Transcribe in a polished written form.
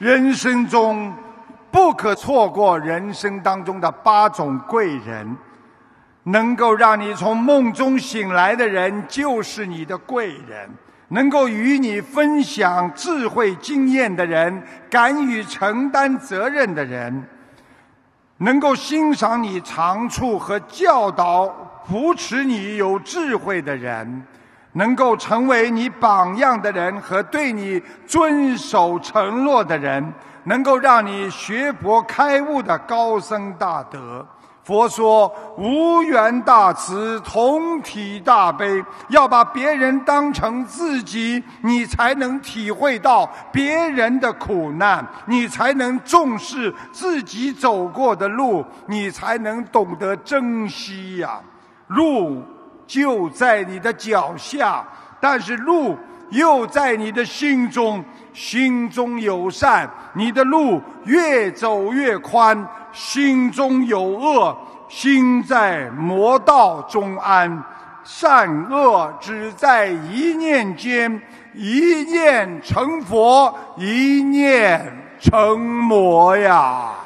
人生中不可错过人生当中的8种贵人，能够让你从梦中醒来的人就是你的贵人，能够与你分享智慧经验的人，敢于承担责任的人，能够欣赏你长处和教导扶持你有智慧的人，能够成为你榜样的人和对你遵守承诺的人，能够让你学博开悟的高僧大德。佛说无缘大慈，同体大悲，要把别人当成自己，你才能体会到别人的苦难，你才能重视自己走过的路，你才能懂得珍惜呀。路就在你的脚下，但是路又在你的心中，心中有善，你的路越走越宽；心中有恶，心在魔道中安。善恶只在一念间，一念成佛，一念成魔呀。